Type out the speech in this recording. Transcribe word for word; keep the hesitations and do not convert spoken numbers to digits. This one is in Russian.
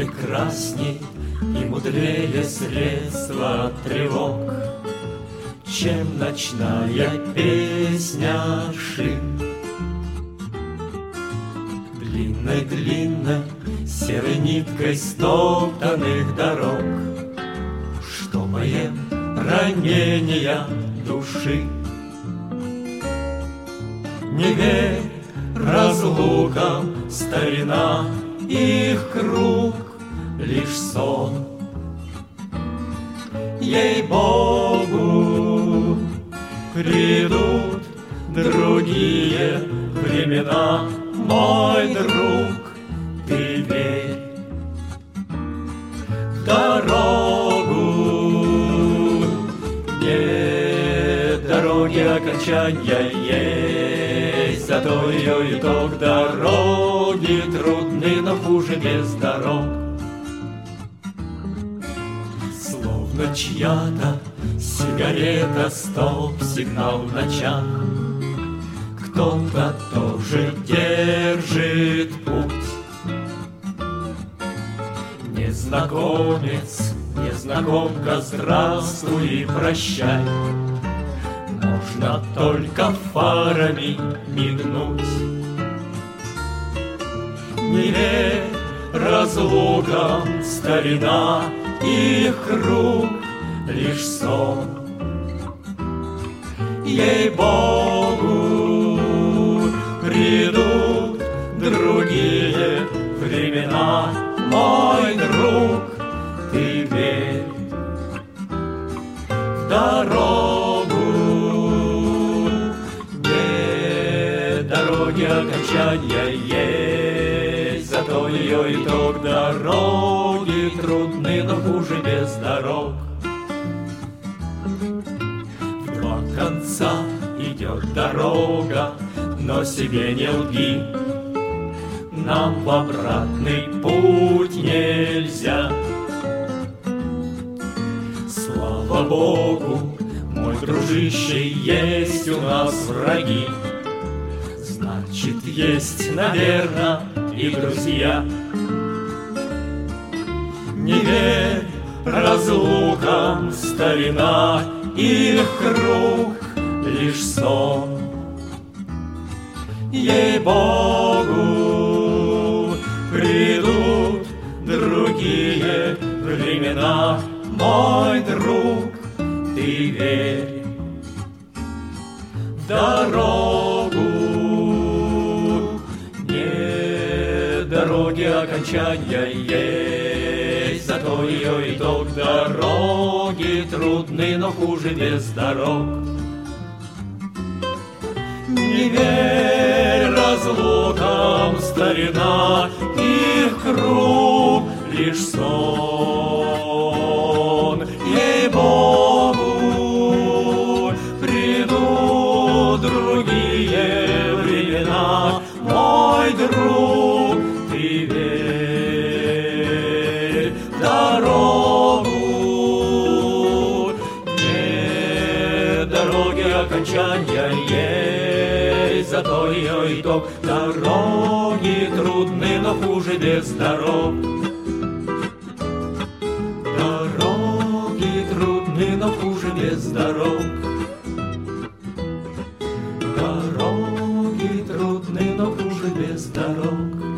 прекрасней и мудрее средства от тревог, чем ночная песня шин. Длинной-длинной серой ниткой стоптанных дорог, штопаем ранения души. Не верь разлукам, старина, их круг лишь сон. Ей-богу, придут другие времена, мой друг, ты верь. Дорогу нет, дороги окончания есть, зато ее итог. Дороги трудны, но хуже без дорог. Словно чья-то сигарета, стоп-сигнал в ночах, кто-то тоже держит путь. Незнакомец, незнакомка, здравствуй и прощай, можно только фарами мигнуть. Не верь разлукам, старина, их круг лишь сон. Ей-богу, придут другие времена, мой друг, ты верь. В дорогу нет, дороги окончания есть, зато ее итог. Дороги трудны, но хуже без дорог. В два конца идет дорога, но себе не лги, нам в обратный путь нельзя. Слава Богу, мой дружище, есть у нас враги, значит, есть, наверно, и друзья. Не верь разлукам, старина, их круг лишь сон. Ей-богу, придут другие времена, мой друг, ты верь. В дорогу нет, дороги окончания есть, зато ее итог. Дороги трудны, но хуже без дорог. Не верь разлукам, старина, их круг лишь сон. Ей-богу, придут другие времена, мой друг, ты верь. Дорогу нет, дороги окончания есть, зато ее итог. Дороги трудны, но хуже без дорог. Дороги трудны, но хуже без дорог. Дороги трудны, но хуже без дорог.